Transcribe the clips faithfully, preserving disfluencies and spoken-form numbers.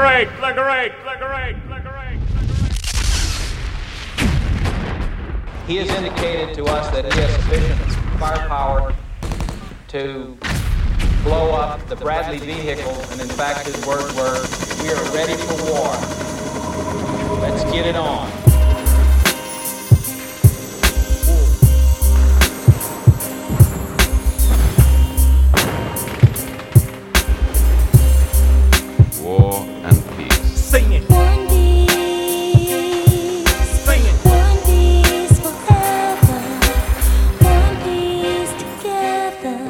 great, the great, the great, the great. He has indicated to us that he has sufficient firepower to blow up the Bradley vehicle, and in fact his words were, "We are ready for war. Let's get it on." War and peace. Sing it. One piece, Sing it. one piece forever, one piece together,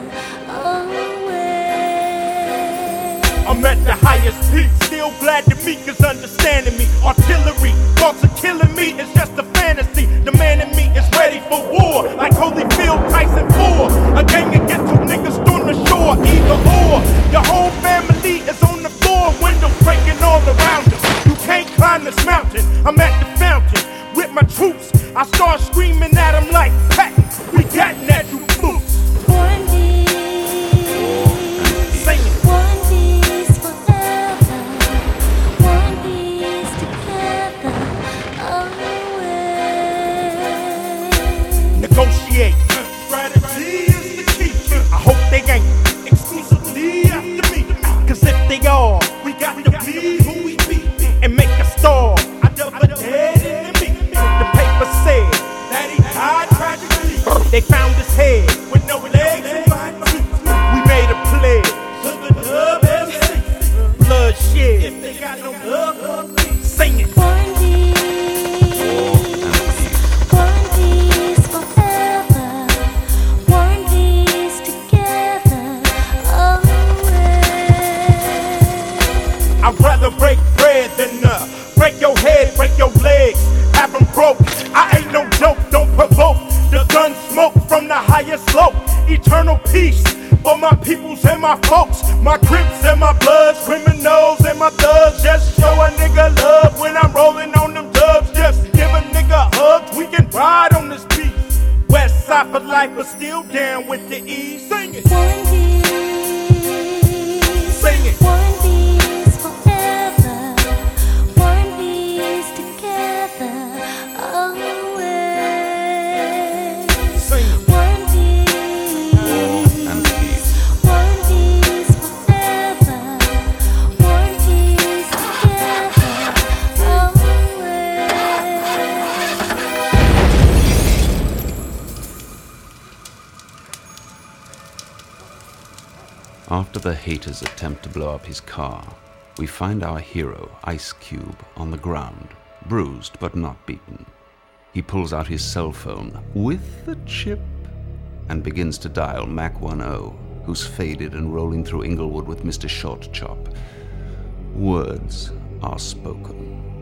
always. I'm at the highest peak, still glad to meet, cause understanding me. Artillery, thoughts of killing me is just a fantasy. The man in me is ready for war, like Holyfield, Tyson four. A gang of ghetto niggas storm the shore, either or. Your whole family is on the floor, windows breaking all around you. You can't climb this mountain, I'm at the fountain with my troops. I start screaming at them like, "Pat, we got at you flukes." One piece, Sing it. one piece forever, one piece together, always. Negotiate. Strategy is the key. I hope they ain't exclusively after me. Cause if they are, we got to be who we be and make a star. I double dead enemy. The paper said that he died tragically. They found his head with no legs and five feet. We made a pledge to the dub M C. Bloodshed. If they got no love, sing it. One piece, one piece forever, one piece together, always. I'd rather break bread than uh, break your head, break your legs, have them broke. I ain't no joke, don't provoke. The gun smoke from the highest slope. Eternal peace for my peoples and my folks. My Crips and my Bloods, criminals and my thugs. Just show a nigga love when I'm rolling on them dubs. Just give a nigga hugs, we can ride on this beat. West side for life, but still down with the E. Sing it, One piece, sing it. one piece forever, one piece together, always. Sing it. One War and piece, peace. one piece forever, one piece together, always. After the haters attempt to blow up his car, we find our hero, Ice Cube, on the ground, bruised but not beaten. He pulls out his cell phone with the chip and begins to dial Mac ten, who's faded and rolling through Inglewood with Mister Short Chop. Words are spoken.